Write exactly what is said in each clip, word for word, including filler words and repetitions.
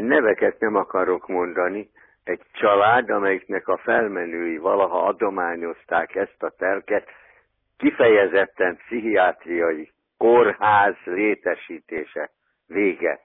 neveket nem akarok mondani, egy család, amelyiknek a felmenői valaha adományozták ezt a telket, kifejezetten pszichiátriai kórház létesítése véget.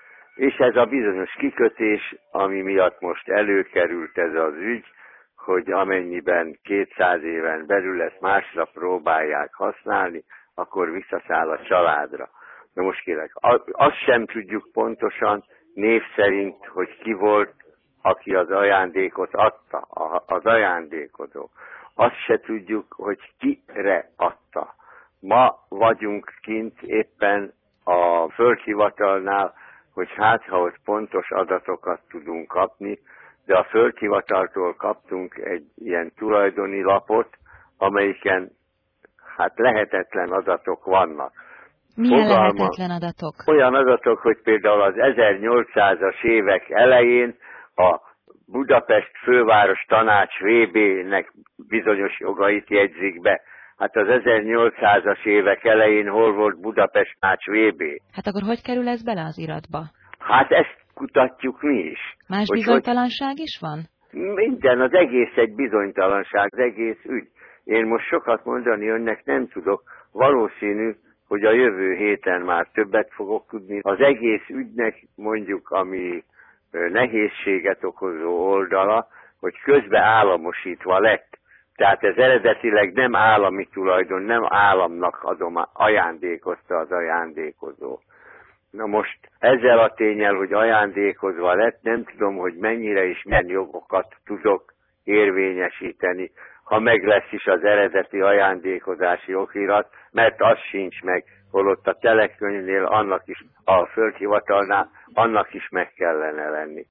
És ez a bizonyos kikötés, ami miatt most előkerült ez az ügy, hogy amennyiben kétszáz éven belül ezt másra próbálják használni, akkor visszaszáll a családra. Na most kérlek, azt sem tudjuk pontosan név szerint, hogy ki volt, aki az ajándékot adta, az ajándékozó. Azt se tudjuk, hogy kire adta. Ma vagyunk kint éppen a földhivatalnál, hogy hát ha ott pontos adatokat tudunk kapni, de a földhivataltól kaptunk egy ilyen tulajdoni lapot, amelyiken hát lehetetlen adatok vannak. Milyen Fogalma, lehetetlen adatok? Olyan adatok, hogy például az ezernyolcszázas évek elején a Budapest Főváros Tanács vé bé-nek bizonyos jogait jegyzik be. Hát az ezernyolcszázas évek elején hol volt Budapest Tanács vé bé? Hát akkor hogy kerül ez bele az iratba? Hát ezt kutatjuk mi is. Más hogy bizonytalanság hogy... is van? Minden, az egész egy bizonytalanság, az egész ügy. Én most sokat mondani önnek nem tudok, valószínű, hogy a jövő héten már többet fogok tudni. Az egész ügynek mondjuk, ami nehézséget okozó oldala, hogy közbe államosítva lett. Tehát ez eredetileg nem állami tulajdon, nem államnak adom, ajándékozta az ajándékozó. Na most ezzel a ténnyel, hogy ajándékozva lett, nem tudom, hogy mennyire is milyen jogokat tudok érvényesíteni, ha meg lesz is az eredeti ajándékozási okirat, mert az sincs meg, holott a telekönyvnél annak is, a földhivatalnál annak is meg kellene lenni.